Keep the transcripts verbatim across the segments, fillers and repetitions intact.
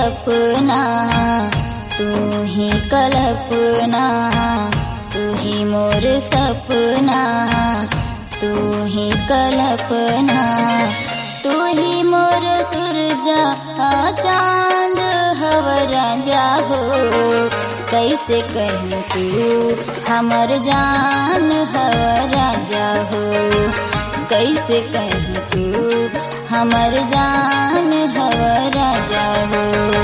सपना, तू ही कल्पना, तू ही मोर सपना, तू ही कल्पना, तू ही मोर सूरजा चांद हव राजा हो। कैसे कहूँ तू हमर जान हव राजा हो, कैसे कहूँ तू हमर जान हव राजा हो।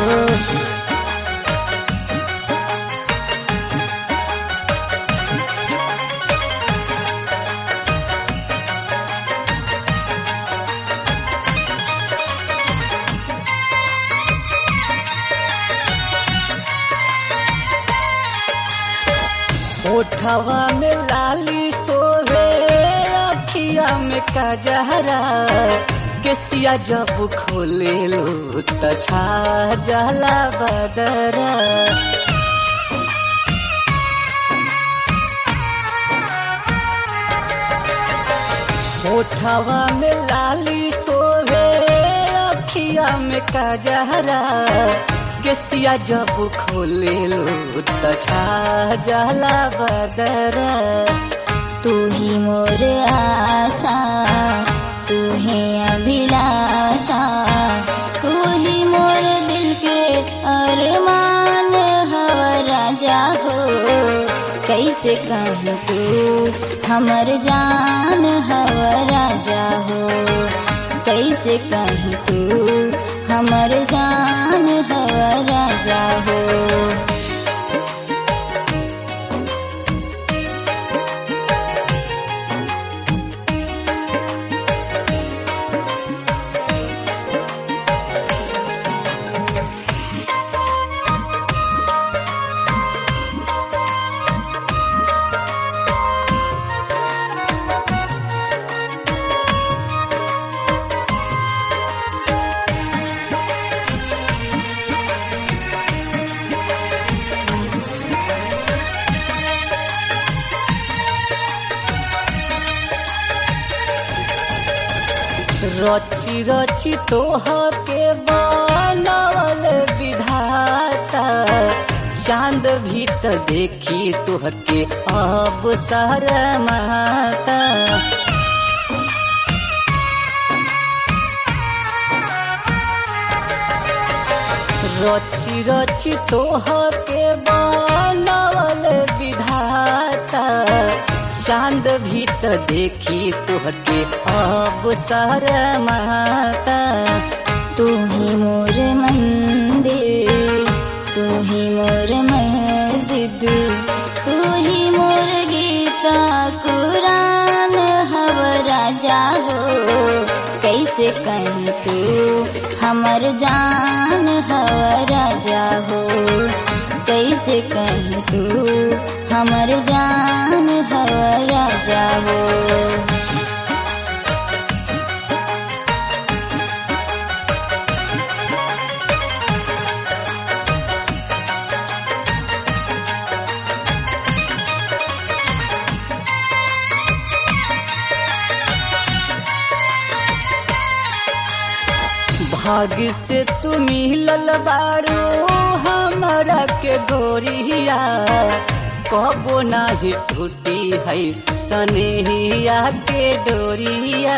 ओठवा में लाली सोहे, अखिया में कजरा, केसिया जब खोले लो त छा जाला बदरा। ओठवा में लाली सोहे, अखिया में कजरा, केसिया जब खोले लो त छा जाला बदरा। तू ही मोर आशा, तू ही अभिलाषा, तू ही मोर दिल के अरमान हव राजा हो। कैसे कहूँ तू हमर जान हव राजा हो, कैसे कहूँ तू हमर जान हव राजा हो। रची रची तोह के बनवल विधाता, चांद भी त देखी तोह के अब शरमाता। रची रची तोह के बनवल विधाता, चांद भी त देखी तोह के अब शरमाता। तू ही मोर मंदिर, तू ही मोर मस्जिद, तू ही मोर गीता कुरान हव राजा हो। कैसे कहूँ तू हमर जान हव राजा हो, कैसे कहूँ तू हमर जान हव राजा हो। भाग्य से तू मिलल बारू हमरा के गोरिया, कबो नाही टूटी है सनेहिया के डोरिया।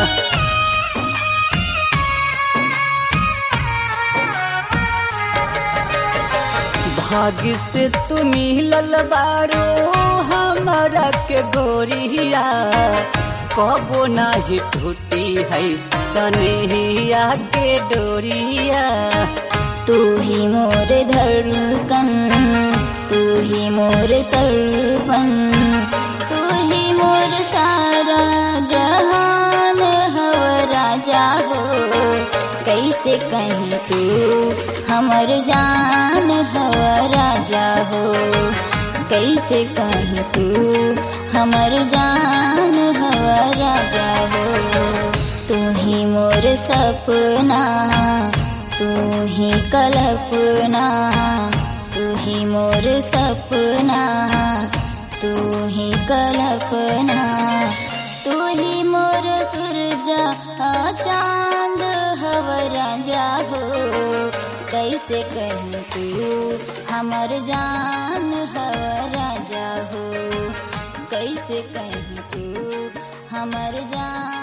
भाग्य से तू मिलल बारू हमरा के गोरिया, कबो नाही टूटी है सनेहिया के डोरिया। तू ही मोर धड़कन, तू ही मोर तड़पन, तू ही मोर सारा जहान हव राजा हो। कैसे कहूँ तू हमर जान हव राजा हो, कैसे कहूँ तू हमर जान हव राजा हो। तू ही मोर सपना, तू ही कल्पना, तू ही मोर सपना, तू ही कल्पना, तू ही मोर सूरजा चांद हव राजा हो। कैसे कैसे कहीं तू हमर जान हवा राजा हो, कैसे कहीं तू हमर जान